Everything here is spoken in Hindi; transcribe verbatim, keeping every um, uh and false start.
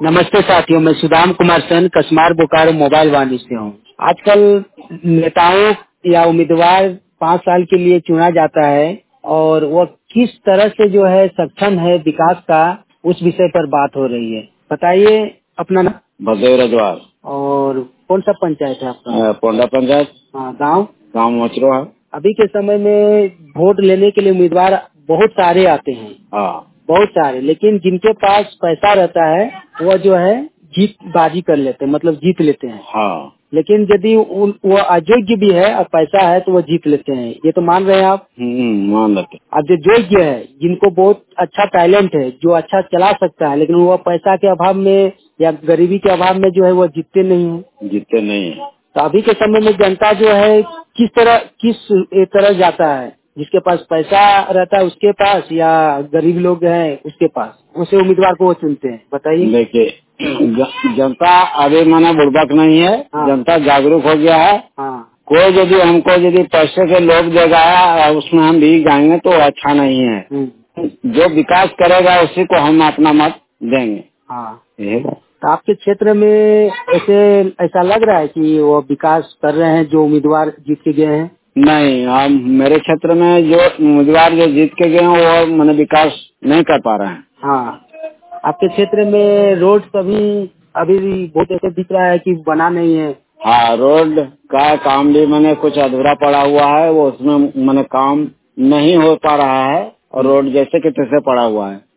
नमस्ते साथियों, मैं सुदाम कुमार सेन कसमार बोकारो मोबाइल वाणी से हूँ। आजकल नेताओं या उम्मीदवार पाँच साल के लिए चुना जाता है और वो किस तरह से जो है सक्षम है विकास का, उस विषय पर बात हो रही है। बताइए अपना नाम। बलदेव रजवार। और कौन सा पंचायत है आपका? अ, पोंडा पंचायत। हाँ, गाँव गाँव मोचरो है। अभी के समय में वोट लेने के लिए उम्मीदवार बहुत सारे आते हैं। हाँ, बहुत सारे, लेकिन जिनके पास पैसा रहता है वो जो है जीत बाजी कर लेते हैं, मतलब जीत लेते हैं। हाँ, लेकिन यदि उन- वो अयोग्य भी है और पैसा है तो वो जीत लेते हैं। ये तो मान रहे हैं आप? हम्म, मान लेते। अब जो योग्य है, जिनको बहुत अच्छा टैलेंट है, जो अच्छा चला सकता है, लेकिन वो पैसा के अभाव में या गरीबी के अभाव में जो है वो जीतते नहीं है। जीतते नहीं है। तो अभी के समय में जनता जो है किस तरह किस एक तरह जाता है, जिसके पास पैसा रहता है उसके पास या गरीब लोग हैं उसके पास, उसे उम्मीदवार को वो चुनते हैं। बताइए। देखिए, ज- जनता अभी माना बुड़बक नहीं है। हाँ। जनता जागरूक हो गया है। हाँ। कोई यदि हमको यदि पैसे के लोभ देगा और उसमें हम भी जाएंगे तो अच्छा नहीं है। हम्म। जो विकास करेगा उसी को हम अपना मत देंगे। हाँ। ये बात। तो आपके क्षेत्र में ऐसे ऐसा लग रहा है कि वो विकास कर रहे हैं जो उम्मीदवार जीत के गए हैं? नहीं, हम मेरे क्षेत्र में जो उम्मीदवार जो जीत के गए हैं वो मैंने विकास नहीं कर पा रहे हैं। हाँ। आपके क्षेत्र में रोड अभी अभी भी बहुत ऐसे दिख रहा है कि बना नहीं है। हाँ, रोड का काम भी मैंने कुछ अधूरा पड़ा हुआ है। वो उसमें मैंने काम नहीं हो पा रहा है और रोड जैसे के तैसे पड़ा हुआ है।